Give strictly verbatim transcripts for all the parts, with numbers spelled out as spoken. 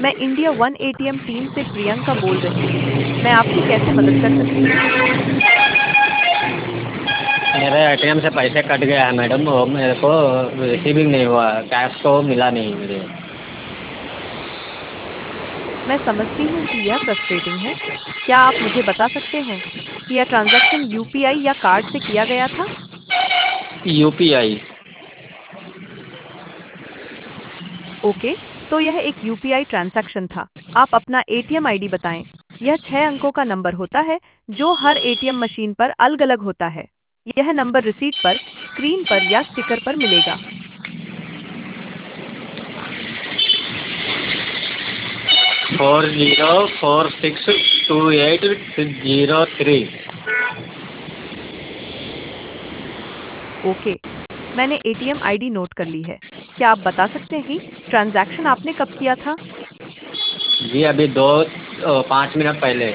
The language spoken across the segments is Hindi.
मैं इंडिया वन एटीएम टीम से प्रियंका बोल रही हूँ। मैं आपकी कैसे मदद कर सकती हूँ? मेरे एटीएम से पैसे कट गया है मैडम, वो मेरे को रिसीविंग नहीं हुआ, कैश तो मिला नहीं मुझे। मैं समझती हूँ कि यह फ्रस्ट्रेटिंग है। क्या आप मुझे बता सकते हैं कि यह ट्रांज़ैक्शन यूपीआई या कार्ड से किया गया था? यूपीआई। ओके, तो यह एक यूपीआई ट्रांज़ैक्शन था। आप अपना एटीएम आईडी बताएं। यह छह अंकों का नंबर होता है जो हर एटीएम मशीन पर अलग-अलग होता है। यह नंबर रिसीट पर, स्क्रीन पर या स्टिकर पर मिलेगा। Four zero four six two eight zero three. Okay, मैंने एटीएम आईडी नोट कर ली है। क्या आप बता सकते हैं कि ट्रांज़ैक्शन आपने कब किया था? जी अभी दो अ, पाँच मिनट पहले।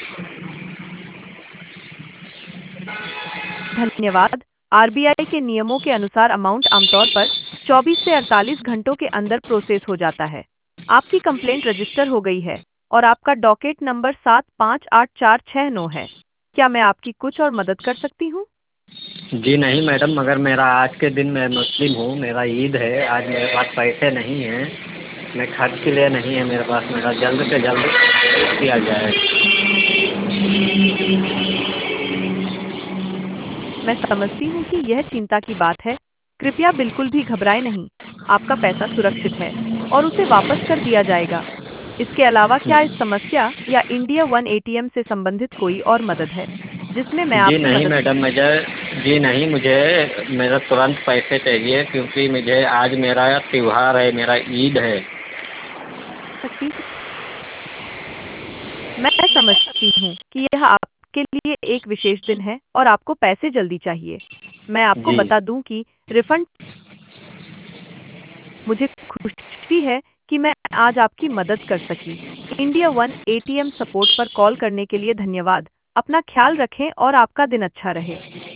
धन्यवाद। आरबीआई के नियमों के अनुसार अमाउंट आमतौर पर चौबीस से अड़तालीस घंटों के अंदर प्रोसेस हो जाता है। आपकी कंप्लेंट रजिस्टर हो गई है और आपका डॉकेट नंबर सात पाँच आठ चार छह नौ है। क्या मैं आपकी कुछ और मदद कर सकती हूँ? जी नहीं मैडम, मगर मेरा आज के दिन मैं मुस्लिम हूँ, मेरा ईद है, आज मेरे पास पैसे नहीं हैं, मैं खर्च के लिए नहीं है मेरे पास, मेरा जल्द से जल्द किया जाए। मैं समझती हूँ कि यह चिंता की बात है। कृपया बिल्कुल भी घबराएं नहीं। आपका पैसा सुरक्षित है और उसे वापस कर दिया जाएगा। इसके अलावा क्या इस समस्या या इंडिया वन एटीएम से संबंधित कोई और मदद है जिसमें मैं जी आपकी नहीं मदद मैडम, मुझे जी नहीं मुझे मेरा तुरंत पैसे चाहिए, क्योंकि मुझे आज मेरा त्योहार है, मेरा ईद है। कर सकती हूँ? मैं समझती हूँ कि यह आपके लिए एक विशेष दिन है और आपको पैसे जल्दी चाहिए। मैं आपको जी बता दूं कि रिफंड मुझे खुशी है कि मैं आज आपकी मदद कर सकी। इंडिया वन एटीएम सपोर्ट पर कॉल करने के लिए धन्यवाद। अपना ख्याल रखें और आपका दिन अच्छा रहे।